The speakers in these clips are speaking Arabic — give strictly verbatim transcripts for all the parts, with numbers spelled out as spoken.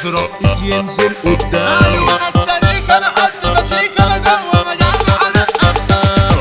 عايز رئيس ينزل قدام. ايوه انا التاريخ انا حد مشيخ انا جوه مجال على الاقسام.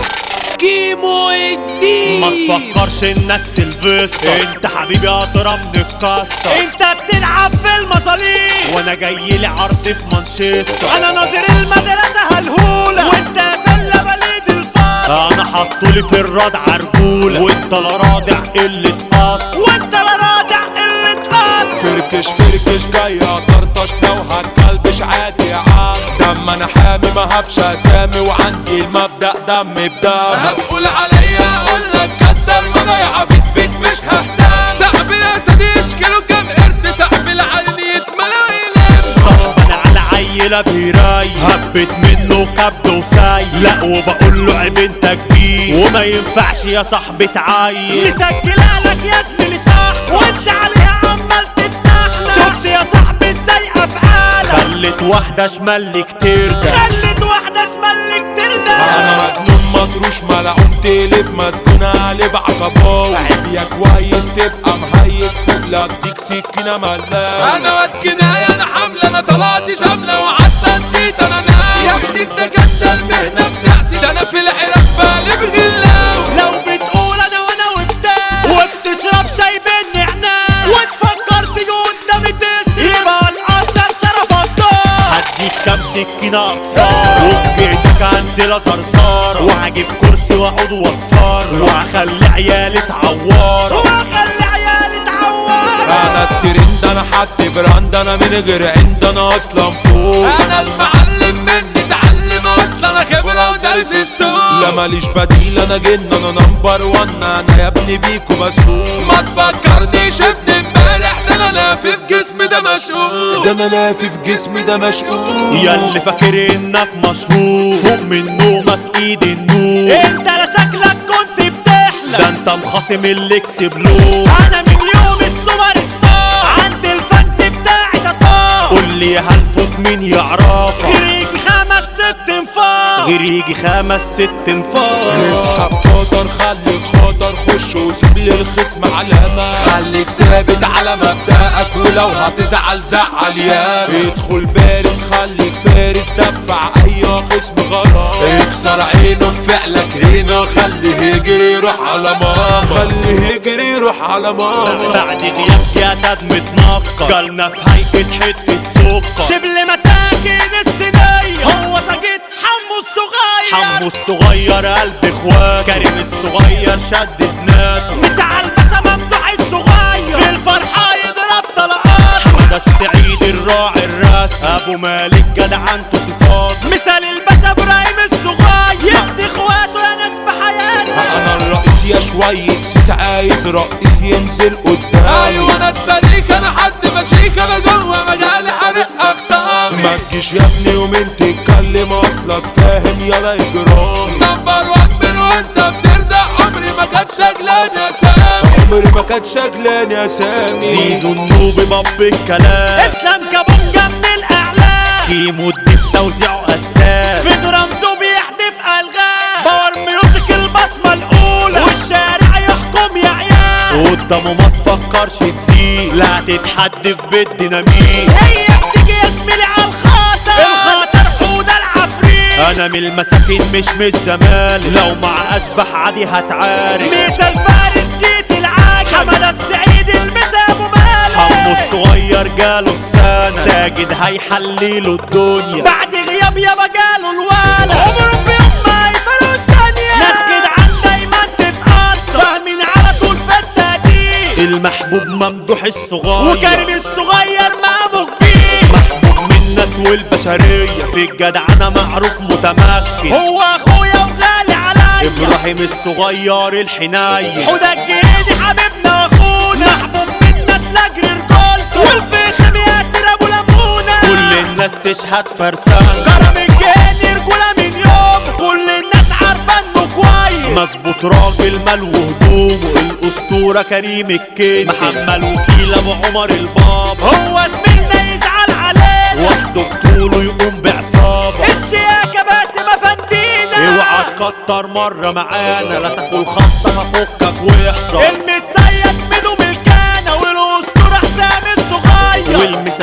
كيمو الدين ما تفكرش انك سيلفستر، انت حبيبي اطرى من الكاستر. انت بتلعب في المظاليم وانا جاي لي عرض في مانشستر. انا ناظر المدرسة هالهولة وانت فيلا بليد الفار. انا حطولي في الردع رجولة وانت لا رادع قلة اصل. وانت لا رادع قلة اصل. فركش فركش جاي اطرطش لو هتكلبش عادي يا عم. دم انا حامي ما هبش اسامي وعندي المبدأ دم بدم. هتقول عليا اقول لك كتر ما انا يا عبيد بيت مش ههتم. صاحب الاسد يشكله كام قرد صاحب العين يتملى ويلم. صاحبنا على عيلة بيراي هبت منه كبد وساي. لا وبقول له عيب انت كبير وما ينفعش يا صاحبي تعاير. مسجلها لك يا زميلي صح وانت عليها عمال تتنحنح. شفت يا صاحبي ازاي افعالك خلت واحدة شمال لك ترجع. خلت واحدة شمال لك ترجع. انا مجنون مطروش ملعون تقلب مسكون قلب عقباوي. عيب يا كويس تبقى مهيس فوق لا اديك سكينة ملاوي. انا واد كناية انا حاملة انا طلعت شاملة وقعدت اديت انا ناوي. يا ابني انت كانت المهنة بتاعتي ده انا في العراق بقلب غلاوي. لو بتقول انا وانا وبتاع وبتشرب شاي بالنعناع وتفكر تيجي قدامي تنسي يبقى نقدر شرف الدار. هديك كام سكينة اكسار وفي جيتك هنزل صرصار. وهجيب كرسي واقعد واكسر وهخلي عيالي تعور. وخلي عيالي تعور. انا الترند انا حد براند انا من غير عند انا اصلا فوق. انا المعلم مني اتعلم اصلا انا خبرة ودارس السوق. لا ماليش بديل انا جن انا نمبر وان انا يا ابني بيكو بسوق. ما تفكرنيش ابن امبارح ده انا لافف جسمي ده مشقوق. ده انا لافي في جسمي ده مشقوق. يا اللي فاكر انك مشهور فوق من نومك ايد النور. انت لا شكلك كنت بتحلم ده انت مخاصم اللي كسبلوه. انا من يوم السوبر ستار عند الفانز بتاعي ده طار. قول لي هلفوت مين يعرفك غير يجي خمس ست انفار. غير يجي خمس ست انفار. اسحب قدر خليك خطر خش وسيب للخصم علامة. خليك ثابت على مبدأك ولو هتزعل زعل يا ادخل بارس خليك فارس دفع اي خصم غرام. اكسر عينه في فعلك هنا خليه يجري يروح على ماما. خليه يجري يروح على ماما. استعدي غياب جسد متنقر جالنا في هيئة حتة سكر. شبل مساكن السنية هو سجد حمو الصغير. حمو الصغير قلب اخوات كريم الصغير شد زناته. مسع الباشا ممدوح الصغير في الفرحة يضرب طلقات. حمد السعيد الراعي الراس ابو مالك جدعنته صفات. مثال الباشا ابراهيم الصغير يدي اخواته يا ناس بحياته. انا الرئيس يا شوية سيس عايز رئيس ينزل قدام. ايوه انا التاريخ انا حد مشيخ انا جوه مجال حرق اقسامي. ما تجيش يا ابني يومين تتكلم اصلك فاهم يلا اجرام. نمبر وان من وانت بترضى عمري ما كانت شغلان يا سامي. عمري ما كانت شغلان يا سامي. زيزو النوبي باب الكلام. اسلام كابونجا من الاعلام. كيمو الدب توزيعه قتال. في رمزه بيحدف الغام. باور ميوزك البصمة الاولى والشارع يحكم يا عيال. قدامه ما تفكرش تزيد لا تتحدف بالديناميت. هي بتيجي يا زميلي على الخاطر. الخاطر حوده العفريت. انا من المساكين مش من الزمان لو مع اشبح عادي هتعارك. مثال فارس جيت العاج حمد السعيد المسا ابو مالك. حمو الصغير جاله السنة ساجد هيحليله الدنيا. بعد غياب يابا جاله الوالد عمره في يوم ما يفرق ثانية. ناس جدعان دايما تتقطع فاهمين على طول في التقدير. المحبوب ممدوح الصغير وكريم الصغير مامو كبير. محبوب من الناس والبشرية في الجدعنة معروف متمكن. هو اخويا وغالي عليا ابراهيم الصغير الحناية. حوده الجهيدي حبيبنا واخونا. محبوب من الناس لاجر رجولته والفخم ياسر ابو لمونة. كل الناس تشهد فرسان. كرم الجهيدي رجولة من يوم كل الناس عارفة انه كويس. مظبوط راجل مال وهدومه الاسطورة كريم الكينج. محمد وكيل ابو عمر الباب هو زميلنا يزعل عليه وحده بطوله يقوم بعصابة. الشياكة باسم افندينا. اوعى تكتر مرة معانا لا تاكل خطة هفكك واحذر. المتسيد منه ملكانة والاسطورة حسام الصغير. والمسا جاي على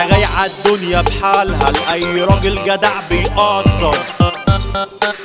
الدنيا بحالها لأي راجل جدع بيقدر.